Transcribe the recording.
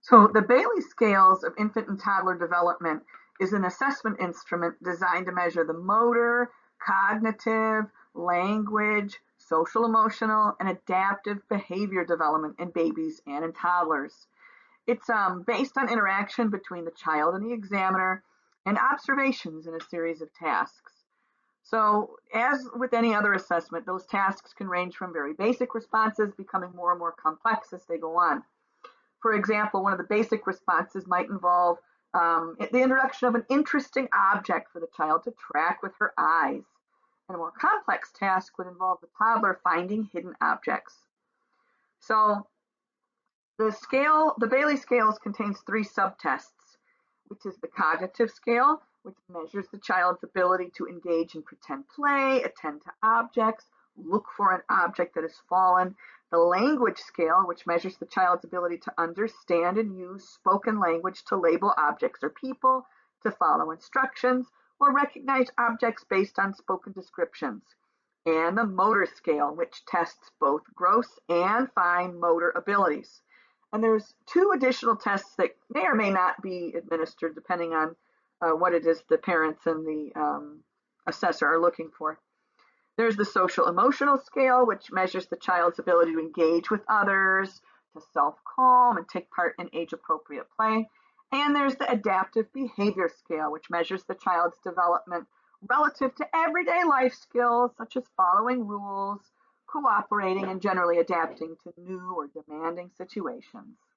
So the Bailey Scales of Infant and Toddler Development is an assessment instrument designed to measure the motor, cognitive, language, social emotional, and adaptive behavior development in babies and in toddlers. It's based on interaction between the child and the examiner and observations in a series of tasks. So, as with any other assessment, those tasks can range from very basic responses, becoming more and more complex as they go on. For example, one of the basic responses might involve the introduction of an interesting object for the child to track with her eyes. And a more complex task would involve the toddler finding hidden objects. So the Bailey Scales contains three subtests, which is the cognitive scale, which measures the child's ability to engage in pretend play, attend to objects, look for an object that has fallen. The language scale, which measures the child's ability to understand and use spoken language to label objects or people, to follow instructions, or recognize objects based on spoken descriptions. And the motor scale, which tests both gross and fine motor abilities. And there's two additional tests that may or may not be administered depending on what it is the parents and the assessor are looking for. There's the social emotional scale, which measures the child's ability to engage with others, to self-calm and take part in age-appropriate play. And there's the adaptive behavior scale, which measures the child's development relative to everyday life skills, such as following rules, cooperating, and generally adapting to new or demanding situations.